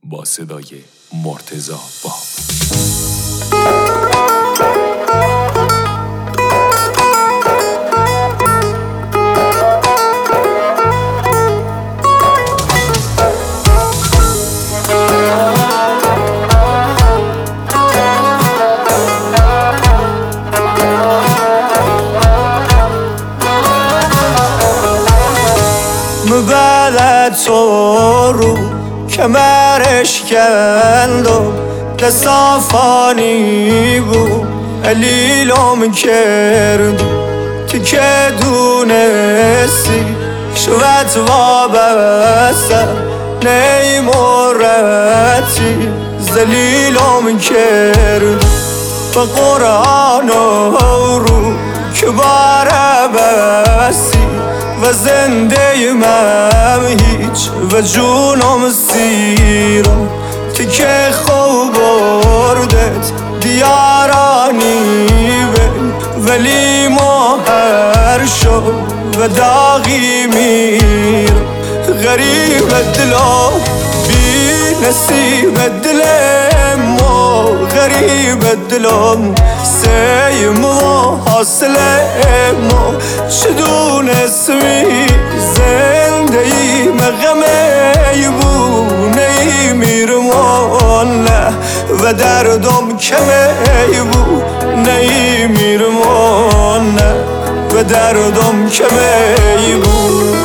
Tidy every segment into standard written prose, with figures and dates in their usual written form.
با صدای مرتضی باب. بعد تو رو کمرش کند و دستافانی بود علیلم کرد تو که دونستی شوت وابسته نیمورتی زلیلم کرد به قرآن رو که باره بستی و زنده من هیچ و جونم سیرم تو که خوب بردت دیارانی بین ولی ماهر شد و داغی میرم غریب دلم بی نصیب دلم ما غریب دلم سیم و حاصل ما شدون اسمی زنده ای مغمه بونه میرمان و دردم کمه بونه میرمان و دردم کمه بود.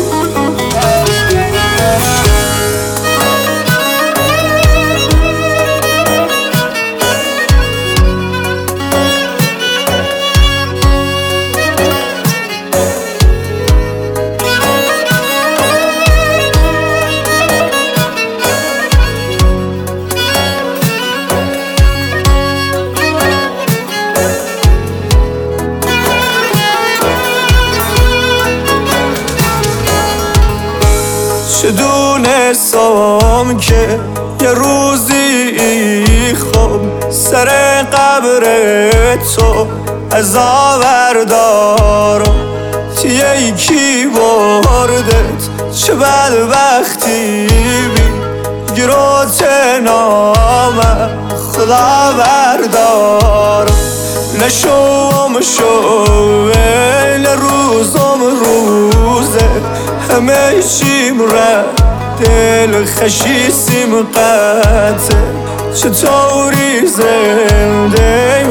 چه دونستم که یه روزی خوب سر قبر تو از آوردارم تیه یکی بردت چه بدبختی بی گروت نامه خدا بردارم نشوم شوه نروزم روزه همه چیم رد دل خشیسیم قطعه چطوری زنده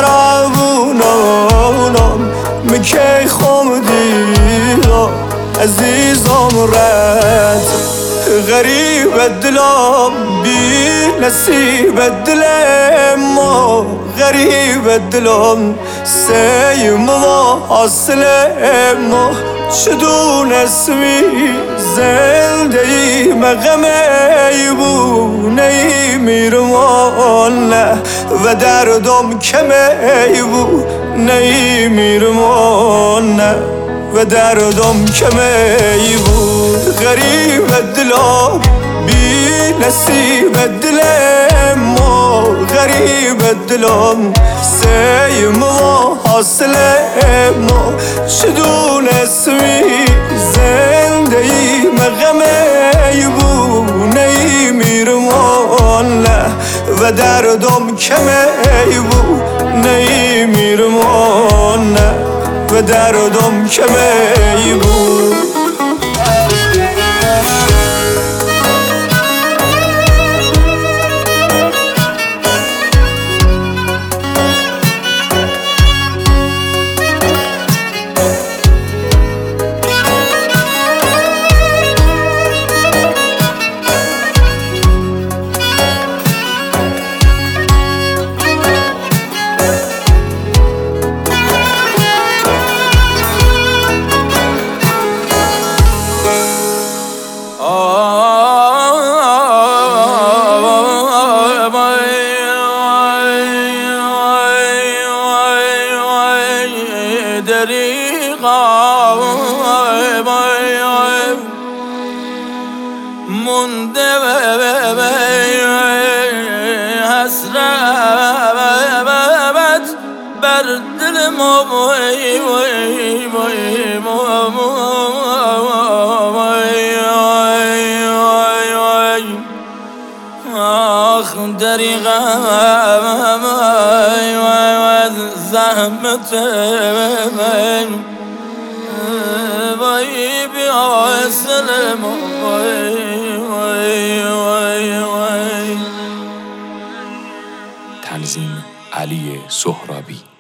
سرابونم مکی خم دیلا عزیزم رد غریب دلم بی نصیب دلم ما غریب دلم سیم و حاصل ما شدون اسمی زنده ای مغمه بونه میرمان و دردم کمه بونه میرمان و دردم کمه بود. غریب دلم بی نصیب دلم ما غریب دلم سیم و حاصل ما شدون اسمی زنده ای مغمه بونه میرمان و دردم کمه بونه میرمان و دردم کمه بود. مونده حسرت بر دل ما آخ دریغم و زحمت وای بیا سلم تنظیم علی سهرابی.